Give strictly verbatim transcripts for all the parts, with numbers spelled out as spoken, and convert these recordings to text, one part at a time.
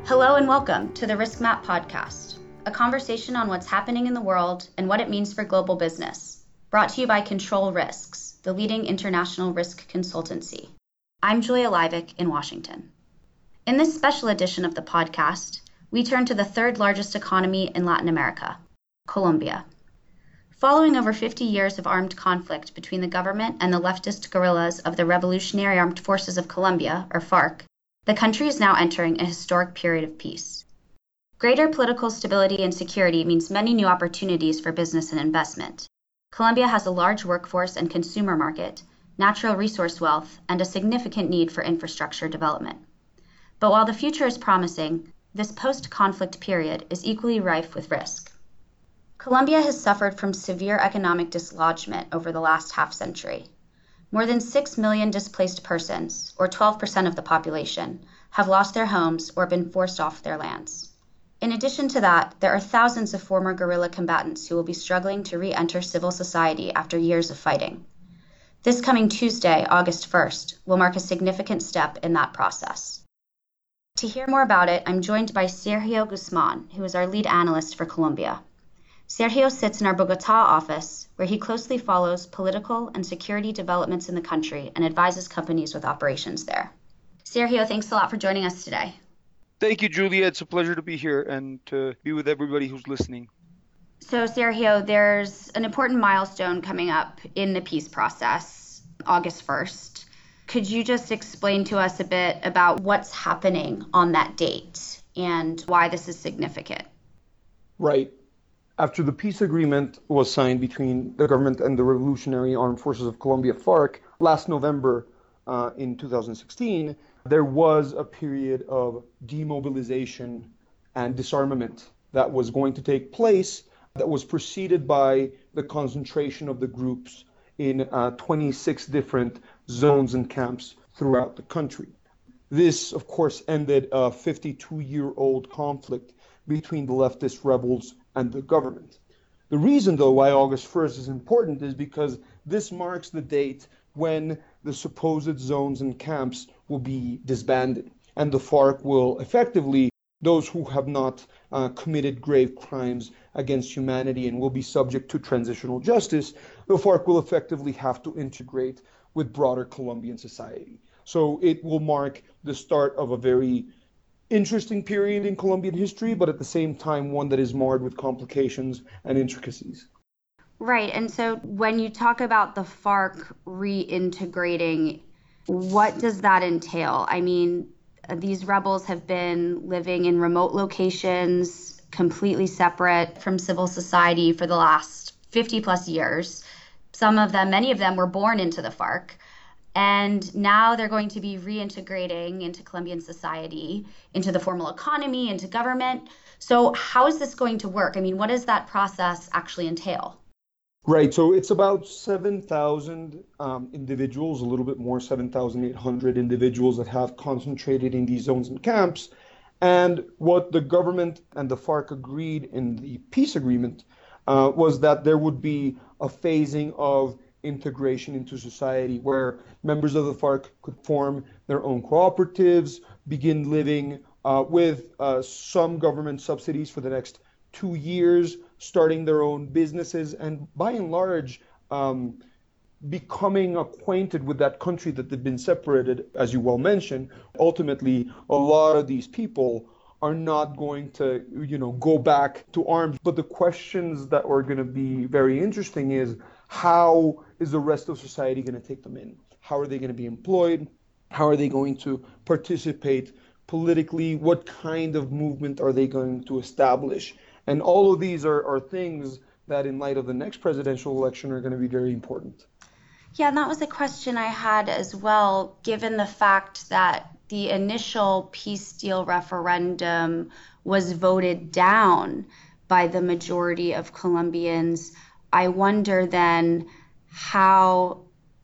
Hello and welcome to the Risk Map podcast, a conversation on what's happening in the world and what it means for global business, brought to you by Control Risks, the leading international risk consultancy. I'm Julia Leivick in Washington. In this special edition of the podcast, we turn to the third largest economy in Latin America, Colombia. Following over fifty years of armed conflict between the government and the leftist guerrillas of the Revolutionary Armed Forces of Colombia, or FARC, the country is now entering a historic period of peace. Greater political stability and security means many new opportunities for business and investment. Colombia has a large workforce and consumer market, natural resource wealth, and a significant need for infrastructure development. But while the future is promising, this post-conflict period is equally rife with risk. Colombia has suffered from severe economic dislodgement over the last half-century. More than six million displaced persons, or twelve percent of the population, have lost their homes or been forced off their lands. In addition to that, there are thousands of former guerrilla combatants who will be struggling to re-enter civil society after years of fighting. This coming Tuesday, August first, will mark a significant step in that process. To hear more about it, I'm joined by Sergio Guzman, who is our lead analyst for Colombia. Sergio sits in our Bogotá office, where he closely follows political and security developments in the country and advises companies with operations there. Sergio, thanks a lot for joining us today. Thank you, Julia. It's a pleasure to be here and to be with everybody who's listening. So, Sergio, there's an important milestone coming up in the peace process, August first. Could you just explain to us a bit about what's happening on that date and why this is significant? Right. After the peace agreement was signed between the government and the Revolutionary Armed Forces of Colombia, FARC, last November uh, in two thousand sixteen, there was a period of demobilization and disarmament that was going to take place that was preceded by the concentration of the groups in uh, twenty-six different zones and camps throughout the country. This, of course, ended a fifty-two-year-old conflict between the leftist rebels and the government. The reason, though, why August first is important is because this marks the date when the supposed zones and camps will be disbanded, and the FARC will effectively, those who have not uh, committed grave crimes against humanity and will be subject to transitional justice, the FARC will effectively have to integrate with broader Colombian society. So it will mark the start of a very interesting period in Colombian history, but at the same time, one that is marred with complications and intricacies. Right. And so when you talk about the FARC reintegrating, what does that entail? I mean, these rebels have been living in remote locations, completely separate from civil society for the last fifty plus years. Some of them, many of them were born into the FARC. And now they're going to be reintegrating into Colombian society, into the formal economy, into government. So how is this going to work? I mean, what does that process actually entail? Right. So it's about seven thousand um, individuals, a little bit more, seven thousand eight hundred individuals that have concentrated in these zones and camps. And what the government and the FARC agreed in the peace agreement uh, was that there would be a phasing of integration into society where members of the FARC could form their own cooperatives, begin living uh, with uh, some government subsidies for the next two years, starting their own businesses, and by and large, um, becoming acquainted with that country that they've been separated, as you well mentioned. Ultimately, a lot of these people are not going to, you know, go back to arms. But the questions that are going to be very interesting is, how is the rest of society going to take them in? How are they going to be employed? How are they going to participate politically? What kind of movement are they going to establish? And all of these are, are things that, in light of the next presidential election, are going to be very important. Yeah, and that was a question I had as well, given the fact that the initial peace deal referendum was voted down by the majority of Colombians. I wonder then how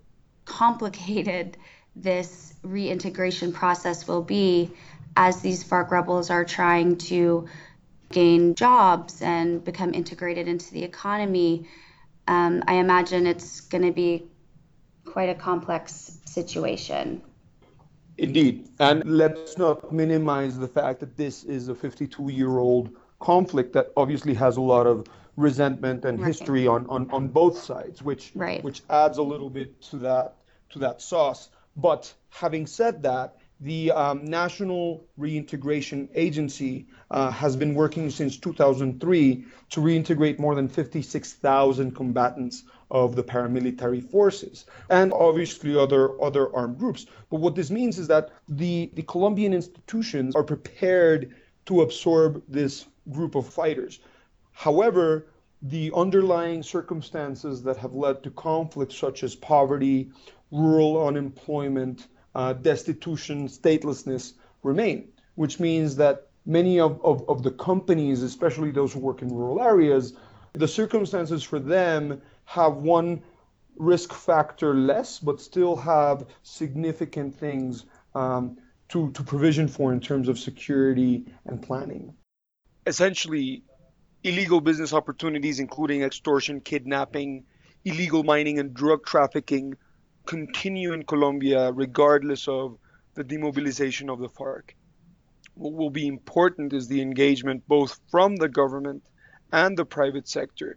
complicated this reintegration process will be as these FARC rebels are trying to gain jobs and become integrated into the economy. Um, I imagine it's going to be quite a complex situation. Indeed. And let's not minimize the fact that this is a fifty-two-year-old conflict that obviously has a lot of resentment and Right. history on, on, on both sides, which Right. which adds a little bit to that to that sauce. But having said that, the um, National Reintegration Agency uh, has been working since two thousand three to reintegrate more than fifty-six thousand combatants of the paramilitary forces and obviously other other armed groups. But what this means is that the, the Colombian institutions are prepared to absorb this group of fighters. However, the underlying circumstances that have led to conflicts such as poverty, rural unemployment, uh, destitution, statelessness remain, which means that many of, of, of the companies, especially those who work in rural areas, the circumstances for them have one risk factor less, but still have significant things um, to, to provision for in terms of security and planning. Essentially, illegal business opportunities, including extortion, kidnapping, illegal mining, and drug trafficking, continue in Colombia regardless of the demobilization of the FARC. What will be important is the engagement both from the government and the private sector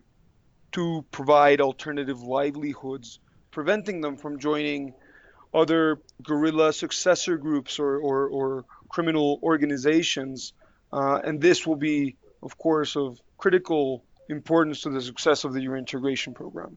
to provide alternative livelihoods, preventing them from joining other guerrilla successor groups or, or, or criminal organizations. Uh, and this will be, of course, of critical importance to the success of the reintegration program.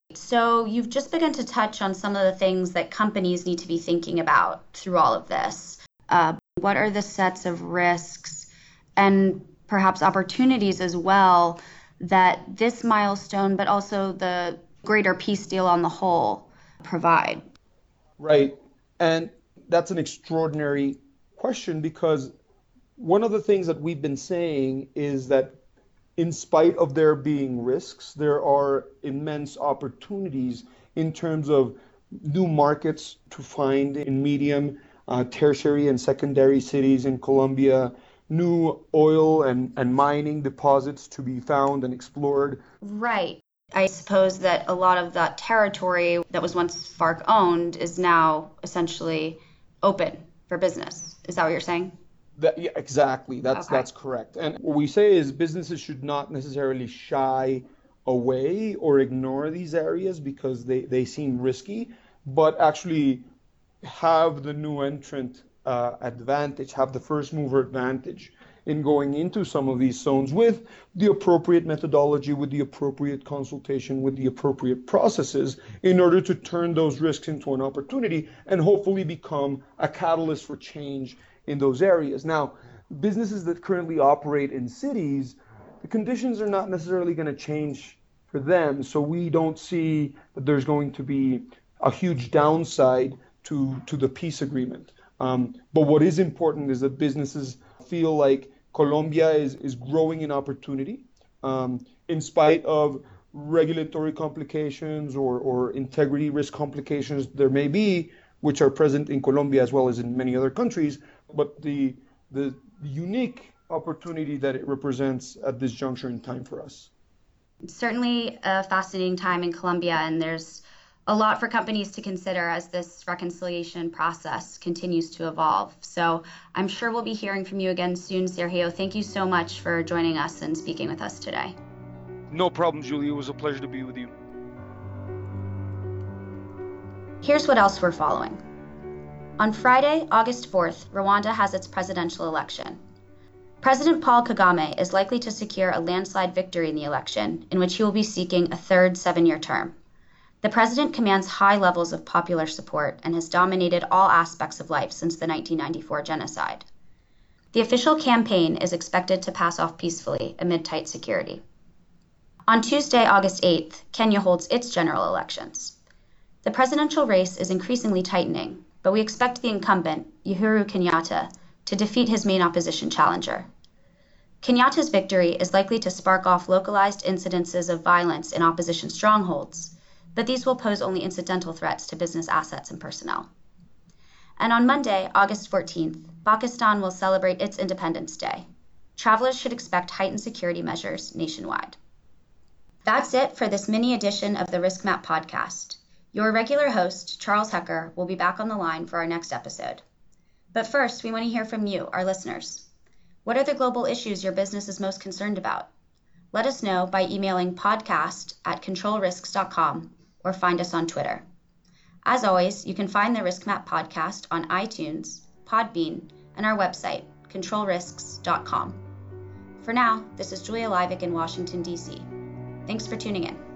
So you've just begun to touch on some of the things that companies need to be thinking about through all of this. Uh, what are the sets of risks and perhaps opportunities as well that this milestone, but also the greater peace deal on the whole, provide? Right. And that's an extraordinary question because one of the things that we've been saying is that in spite of there being risks, there are immense opportunities in terms of new markets to find in medium, uh, tertiary, and secondary cities in Colombia, new oil and, and mining deposits to be found and explored. Right. I suppose that a lot of that territory that was once FARC owned is now essentially open for business. Is that what you're saying? That, yeah, exactly. That's Okay. that's correct. And what we say is businesses should not necessarily shy away or ignore these areas because they, they seem risky, but actually have the new entrant uh, advantage, have the first mover advantage in going into some of these zones with the appropriate methodology, with the appropriate consultation, with the appropriate processes in order to turn those risks into an opportunity and hopefully become a catalyst for change in those areas. Now, businesses that currently operate in cities, the conditions are not necessarily going to change for them. So we don't see that there's going to be a huge downside to, to the peace agreement. Um, but what is important is that businesses feel like Colombia is, is growing in opportunity um, in spite of regulatory complications or, or integrity risk complications there may be, which are present in Colombia as well as in many other countries. But the, the unique opportunity that it represents at this juncture in time for us. It's certainly a fascinating time in Colombia, and there's a lot for companies to consider as this reconciliation process continues to evolve. So I'm sure we'll be hearing from you again soon, Sergio. Thank you so much for joining us and speaking with us today. No problem, Julia. It was a pleasure to be with you. Here's what else we're following. On Friday, August fourth, Rwanda has its presidential election. President Paul Kagame is likely to secure a landslide victory in the election, in which he will be seeking a third seven-year term. The president commands high levels of popular support and has dominated all aspects of life since the nineteen ninety-four genocide. The official campaign is expected to pass off peacefully amid tight security. On Tuesday, August eighth, Kenya holds its general elections. The presidential race is increasingly tightening, but we expect the incumbent, Uhuru Kenyatta, to defeat his main opposition challenger. Kenyatta's victory is likely to spark off localized incidences of violence in opposition strongholds, but these will pose only incidental threats to business assets and personnel. And on Monday, August fourteenth, Pakistan will celebrate its Independence Day. Travelers should expect heightened security measures nationwide. That's it for this mini edition of the Risk Map podcast. Your regular host, Charles Hecker, will be back on the line for our next episode. But first, we want to hear from you, our listeners. What are the global issues your business is most concerned about? Let us know by emailing podcast at control risks dot com or find us on Twitter. As always, you can find the RiskMap podcast on iTunes, Podbean, and our website, control risks dot com. For now, this is Julia Livick in Washington, D C. Thanks for tuning in.